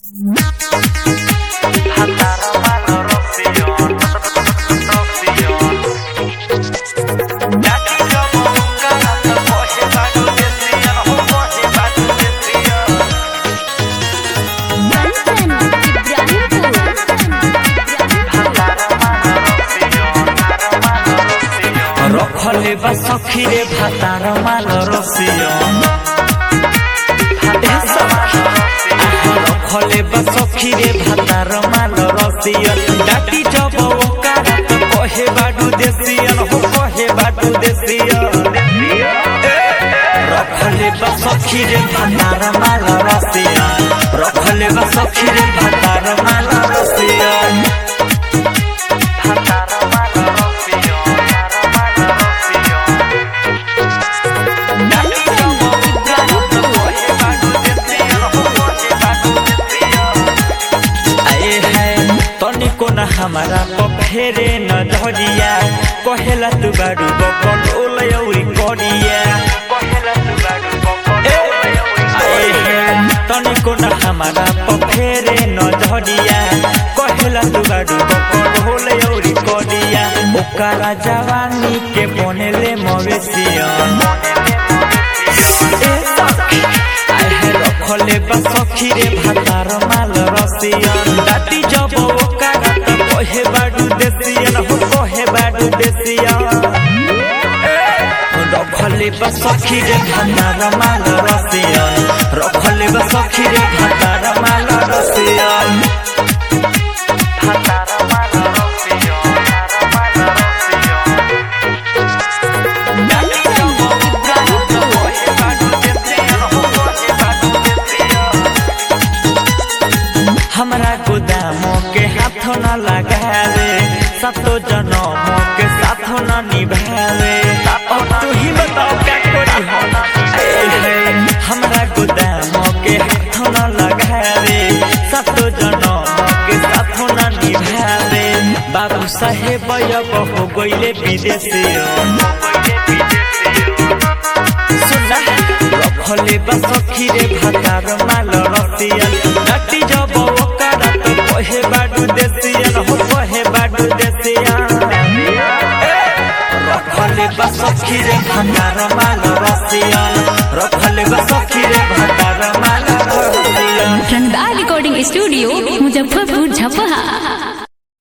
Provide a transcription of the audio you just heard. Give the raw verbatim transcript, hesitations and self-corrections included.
रखले बा सखी रे भातार माल रसियन रखले बा सखी रे भातार माल रसियन डाटी जब ओकारा त कहे बाडू देसियन हो कहे बाडू देसियन रखले बा सखी रे भातार माल रसियन रखले बा सखी रे भातार माल रसियन हमारा पफेरे न धरिया कहेला तू बाडू बकल ओलयौरी करिया कहेला तू बाडू बकल ओलयौरी तनिको न हमारा पफेरे न धरिया कहेला तू बाडू बकल ओलयौरी करिया ओकरा जवानी के बनेले मवेशियन रखले बा सखी रे भातार माल रसियन डाटी जब ओकरा कहे बाडू देसियन हो कहे बाडू देसियन रखले बा सखी रे भातार माल रसियन रखले बा सखी रे भातार माल रसियन भातार माल रसियन माल रसियन हमरा गोदामों के हाथ न लगावे सातो जनम के साथ न निभावे और तू ही बताओ क्या करी हम हमरा गोदामों के हाथ न लगावे सातो जनम के साथ न निभावे बाबू साहेब अब हो गइले विदेशी सुना रखले बा सखी रे भातार माल रसियन डाटी जब ओकरा त कहे बाडू देसियन हो कहे बाडू देसियन रखले बा सखी रे भातार माल रसियन रखले बा सखी रे भातार माल रसियन रंगदार रिकॉर्डिंग स्टूडियो मुजफ्फरपुर झपहा।